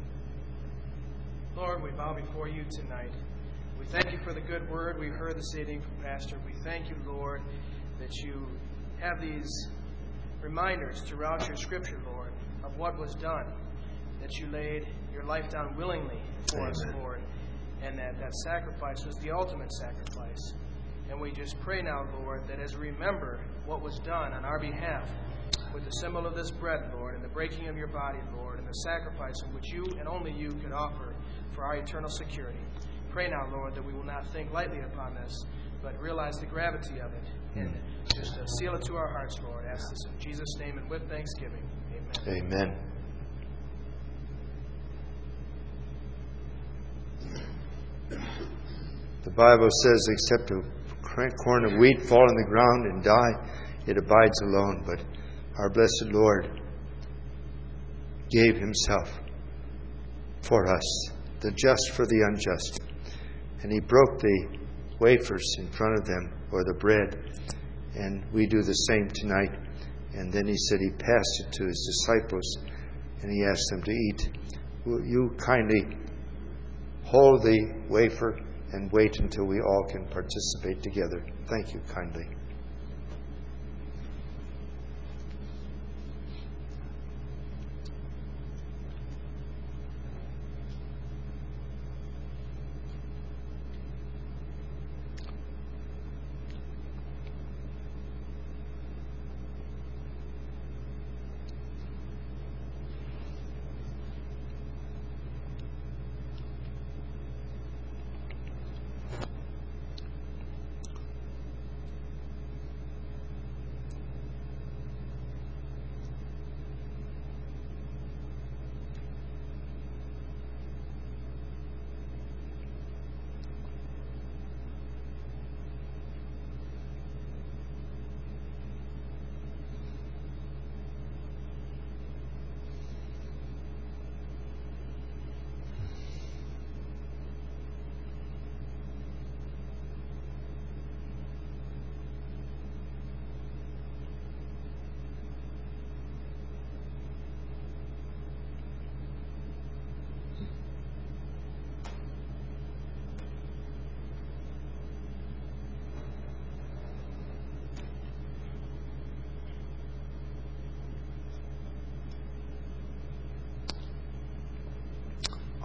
Lord, we bow before you tonight. We thank you for the good word we've heard this evening from Pastor. We thank you, Lord, that you have these reminders throughout your Scripture, Lord, of what was done, that you laid your life down willingly for us, Lord, and that sacrifice was the ultimate sacrifice. And we just pray now, Lord, that as we remember what was done on our behalf with the symbol of this bread, Lord, and the breaking of your body, Lord, and the sacrifice in which you and only you could offer for our eternal security. Pray now, Lord, that we will not think lightly upon this, but realize the gravity of it and just seal it to our hearts, Lord. I ask this in Jesus' name and with thanksgiving. Amen. Amen. The Bible says, except a corn of wheat fall in the ground and die, it abides alone. But our blessed Lord gave himself for us, the just for the unjust. And he broke the wafers in front of them, or the bread. And we do the same tonight. And then he said he passed it to his disciples, and he asked them to eat. Will you kindly hold the wafer and wait until we all can participate together? Thank you kindly.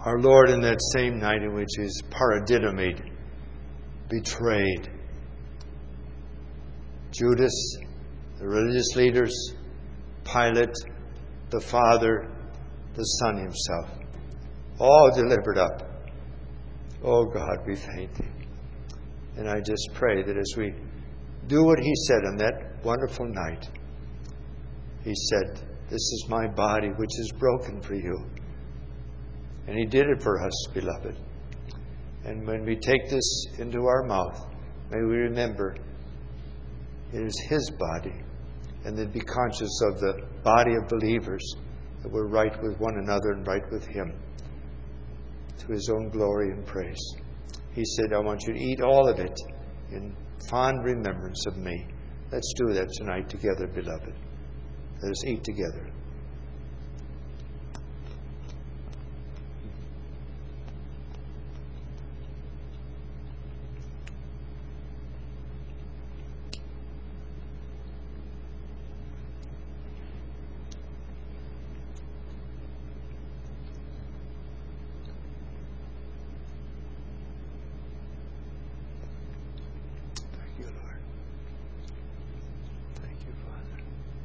Our Lord, in that same night in which He is paradidomied, betrayed, Judas, the religious leaders, Pilate, the Father, the Son Himself, all delivered up. Oh God, we thank Thee. And I just pray that as we do what He said on that wonderful night, He said, "This is my body which is broken for you." And He did it for us, beloved. And when we take this into our mouth, may we remember it is His body, and then be conscious of the body of believers, that we're right with one another and right with Him, to His own glory and praise. He said, "I want you to eat all of it in fond remembrance of me." Let's do that tonight together, beloved. Let us eat together. Thank you, Lord. Thank you, Father.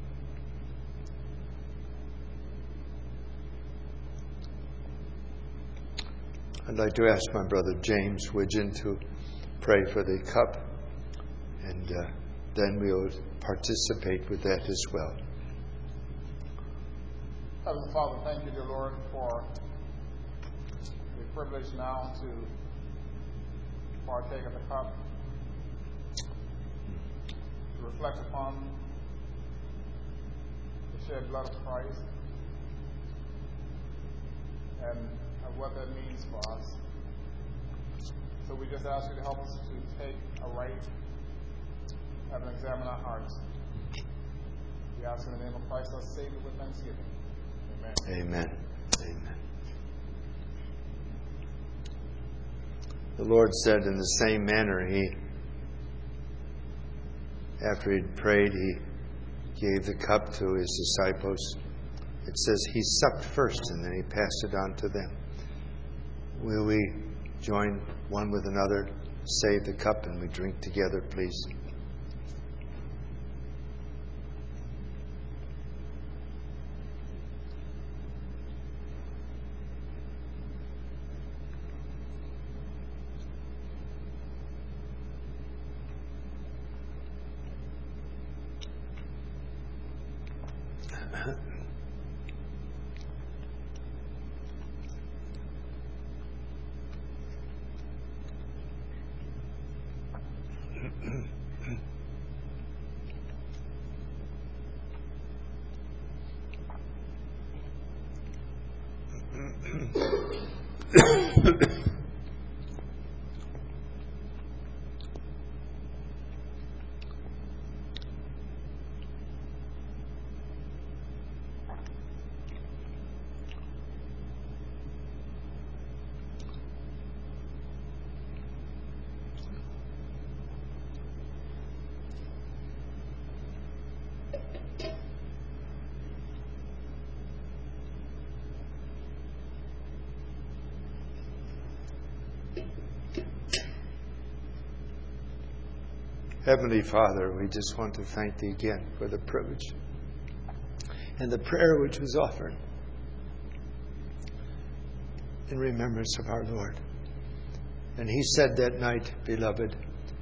I'd like to ask my brother James Widgeon to pray for the cup, and then we'll participate with that as well. Heavenly Father, thank you, dear Lord, for the privilege now to partake of the cup, to reflect upon the shed blood of Christ and what that means for us. So we just ask you to help us to take a right and examine our hearts. We ask in the name of Christ, our Savior, with thanksgiving. Amen. Amen. Amen. The Lord said in the same manner, after He'd prayed, He gave the cup to His disciples. It says He supped first and then He passed it on to them. Will we join one with another, save the cup, and we drink together, please? Heavenly Father, we just want to thank Thee again for the privilege and the prayer which was offered in remembrance of our Lord. And He said that night, beloved,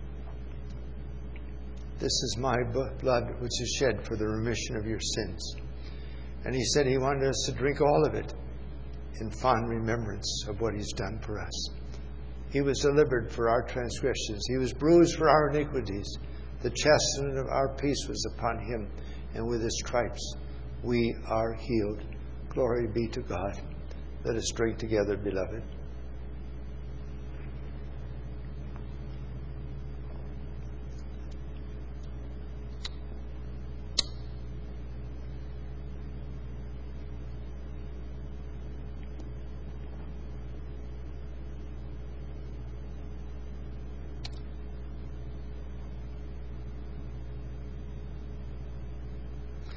"This is my blood which is shed for the remission of your sins." And He said He wanted us to drink all of it in fond remembrance of what He's done for us. He was delivered for our transgressions. He was bruised for our iniquities. The chastisement of our peace was upon Him, and with His stripes we are healed. Glory be to God. Let us drink together, beloved.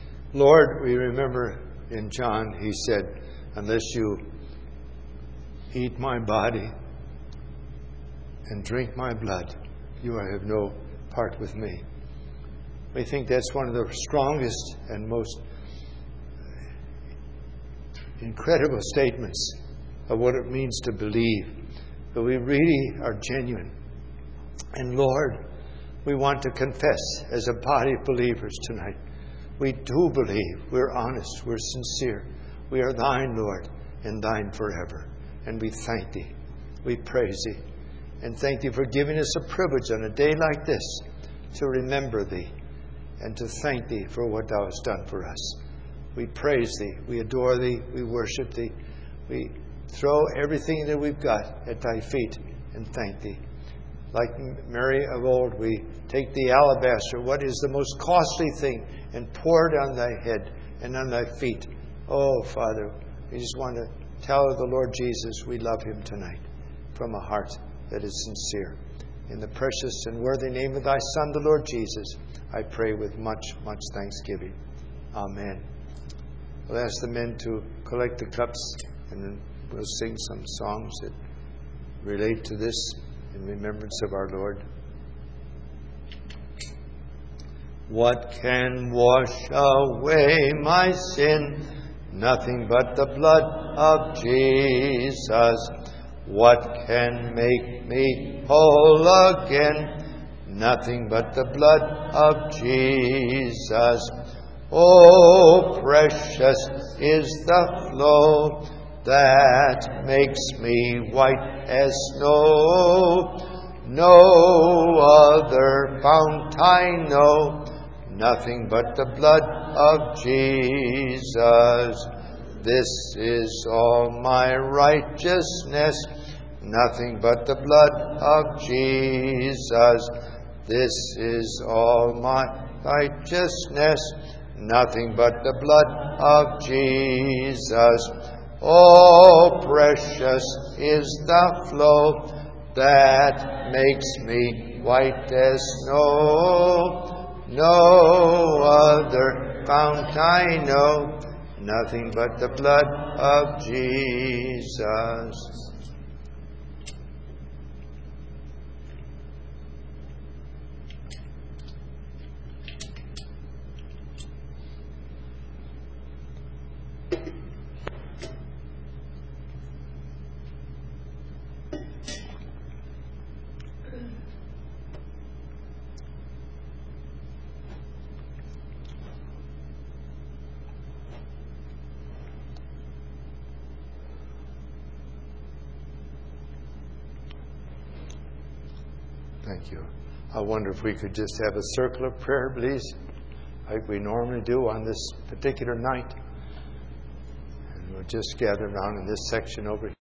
Lord, we remember in John, He said, unless you eat my body and drink my blood, you have no part with me. We think that's one of the strongest and most incredible statements of what it means to believe. But we really are genuine. And Lord, we want to confess as a body of believers tonight. We do believe. We're honest. We're sincere. We are thine, Lord, and thine forever. And we thank thee. We praise thee. And thank thee for giving us a privilege on a day like this to remember thee and to thank thee for what thou hast done for us. We praise thee. We adore thee. We worship thee. We throw everything that we've got at thy feet and thank thee. Like Mary of old, we take the alabaster, what is the most costly thing, and pour it on thy head and on thy feet. Oh, Father, we just want to tell the Lord Jesus we love him tonight from a heart that is sincere. In the precious and worthy name of thy Son, the Lord Jesus, I pray with much, much thanksgiving. Amen. We'll ask the men to collect the cups, and then we'll sing some songs that relate to this in remembrance of our Lord. What can wash away my sin? Nothing but the blood of Jesus. What can make me whole again? Nothing but the blood of Jesus. Oh, precious is the flow that makes me white as snow. No other fount I know, nothing but the blood of Jesus. This is all my righteousness, nothing but the blood of Jesus. This is all my righteousness, nothing but the blood of Jesus. Oh, precious is the flow that makes me white as snow. No other fount I know, nothing but the blood of Jesus. Thank you. I wonder if we could just have a circle of prayer, please, like we normally do on this particular night. And we'll just gather around in this section over here.